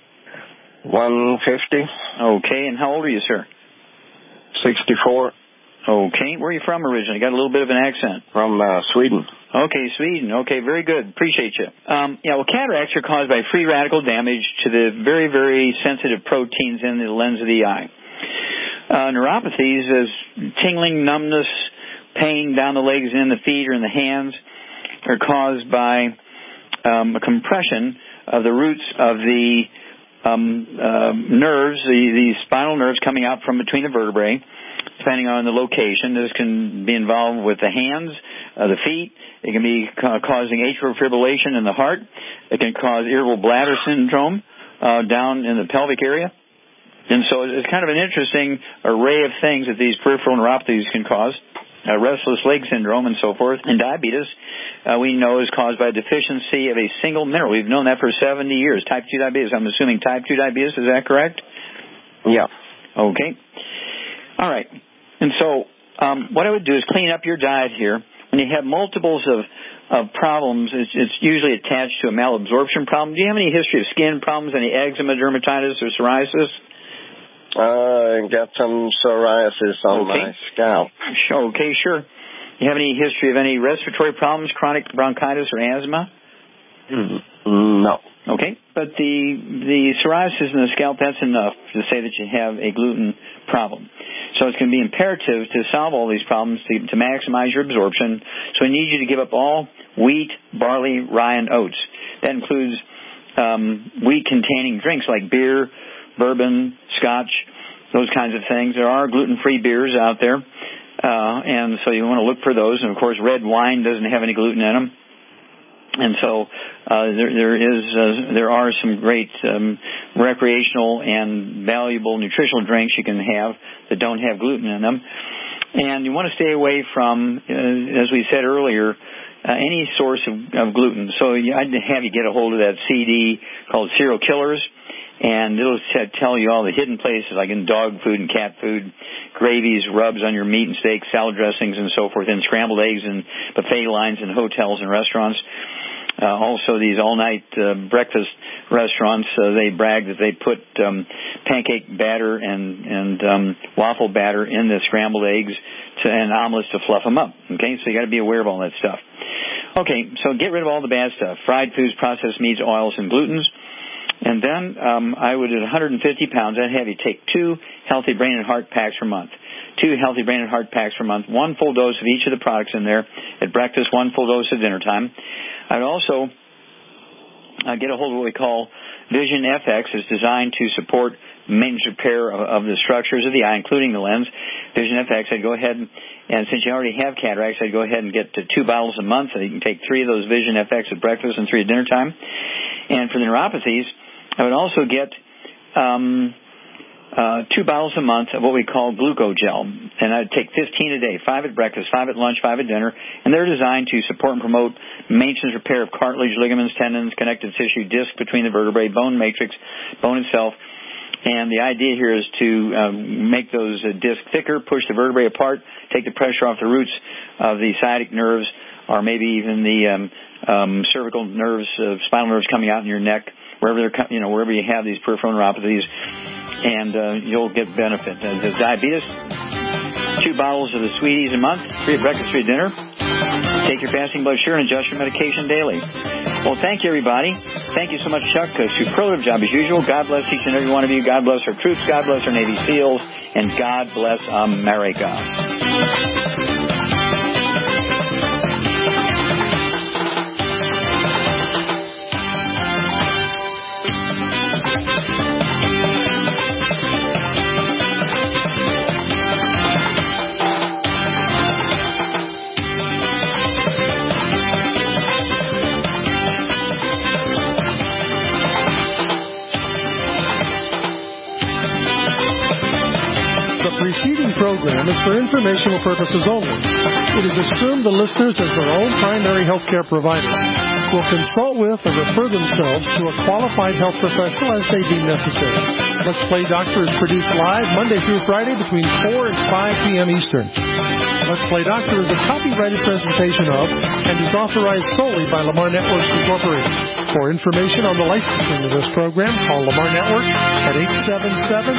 one fifty. Okay, and how old are you, sir? sixty-four. Okay, where are you from originally? Got a little bit of an accent. From uh, Sweden. Okay, Sweden. Okay, very good. Appreciate you. Um, yeah, well, cataracts are caused by free radical damage to the very, very sensitive proteins in the lens of the eye. Uh, neuropathies is tingling, numbness, pain down the legs, in the feet, or in the hands, are caused by um, a compression of the roots of the um, uh, nerves, the, the spinal nerves coming out from between the vertebrae, depending on the location. This can be involved with the hands, uh, the feet. It can be ca- causing atrial fibrillation in the heart. It can cause irritable bladder syndrome uh, down in the pelvic area. And so it's kind of an interesting array of things that these peripheral neuropathies can cause. Uh, restless leg syndrome and so forth. And diabetes, uh, we know, is caused by a deficiency of a single mineral. We've known that for seventy years. Type two diabetes. I'm assuming type two diabetes. Is that correct? Yeah. Okay. All right. And so um, what I would do is clean up your diet here. When you have multiples of, of problems, it's, it's usually attached to a malabsorption problem. Do you have any history of skin problems, any eczema, dermatitis, or psoriasis? Uh, got some psoriasis on okay. my scalp. Okay, sure. You have any history of any respiratory problems, chronic bronchitis, or asthma? Mm, no. Okay, but the the psoriasis in the scalp, that's enough to say that you have a gluten problem. So it's going to be imperative to solve all these problems to, to maximize your absorption. So I need you to give up all wheat, barley, rye, and oats. That includes um, wheat-containing drinks like beer, bourbon, scotch, those kinds of things. There are gluten-free beers out there, uh, and so you want to look for those. And, of course, red wine doesn't have any gluten in them. And so uh, there, there is, uh, there are some great um, recreational and valuable nutritional drinks you can have that don't have gluten in them. And you want to stay away from, uh, as we said earlier, uh, any source of, of gluten. So I'd have you get a hold of that C D called Serial Killers, and it'll tell you all the hidden places, like in dog food and cat food, gravies, rubs on your meat and steak, salad dressings, and so forth, and scrambled eggs and buffet lines in hotels and restaurants. Uh, also, these all-night uh, breakfast restaurants, uh, they brag that they put um, pancake batter and, and um, waffle batter in the scrambled eggs to, and omelets to fluff them up. Okay, so you got to be aware of all that stuff. Okay, so get rid of all the bad stuff: fried foods, processed meats, oils, and glutens. And then um, I would, at one hundred fifty pounds, I'd have you take two healthy brain and heart packs per month. Two healthy brain and heart packs per month. One full dose of each of the products in there at breakfast. One full dose at dinner time. I'd also uh, get a hold of what we call Vision F X. It's designed to support maintenance repair of, of the structures of the eye, including the lens. Vision F X, I'd go ahead and, and since you already have cataracts, I'd go ahead and get to two bottles a month. So you can take three of those Vision F X at breakfast and three at dinner time. And for the neuropathies, I would also get um, uh, two bottles a month of what we call glucogel. And I'd take fifteen a day, five at breakfast, five at lunch, five at dinner. And they're designed to support and promote maintenance repair of cartilage, ligaments, tendons, connective tissue, disc between the vertebrae, bone matrix, bone itself. And the idea here is to um, make those uh, discs thicker, push the vertebrae apart, take the pressure off the roots of the sciatic nerves, or maybe even the um, um, cervical nerves, uh, spinal nerves coming out in your neck, wherever they're, you know, wherever you have these peripheral neuropathies, and uh, you'll get benefit. Uh, the diabetes, two bottles of the Sweeties a month, three at breakfast, three at dinner. Take your fasting blood sugar and adjust your medication daily. Well, thank you, everybody. Thank you so much, Chuck. A superlative job as usual. God bless each and every one of you. God bless our troops. God bless our Navy SEALs. And God bless America. The preceding program is for informational purposes only. It is assumed the listeners, as their own primary health care provider, will consult with or refer themselves to a qualified health professional as they deem necessary. Let's Play Doctor is produced live Monday through Friday between four and five p.m. Eastern. Let's Play Doctor is a copyrighted presentation of and is authorized solely by Lamar Networks Incorporated. For information on the licensing of this program, call Lamar Networks at eight seven seven.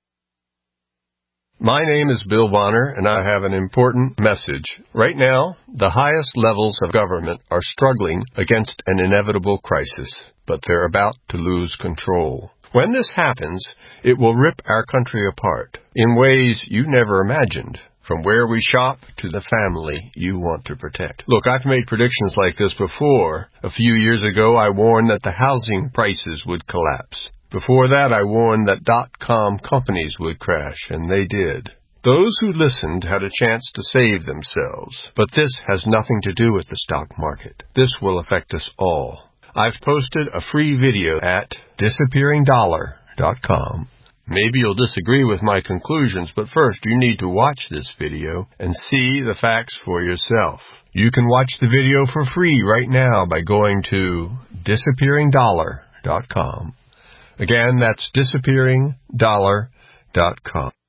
My name is Bill Bonner, and I have an important message. Right now, the highest levels of government are struggling against an inevitable crisis, but they're about to lose control. When this happens, it will rip our country apart in ways you never imagined, from where we shop to the family you want to protect. Look, I've made predictions like this before. A few years ago, I warned that the housing prices would collapse. Before that, I warned that dot-com companies would crash, and they did. Those who listened had a chance to save themselves, but this has nothing to do with the stock market. This will affect us all. I've posted a free video at disappearing dollar dot com. Maybe you'll disagree with my conclusions, but first you need to watch this video and see the facts for yourself. You can watch the video for free right now by going to disappearing dollar dot com. Again, that's disappearing dollar dot com.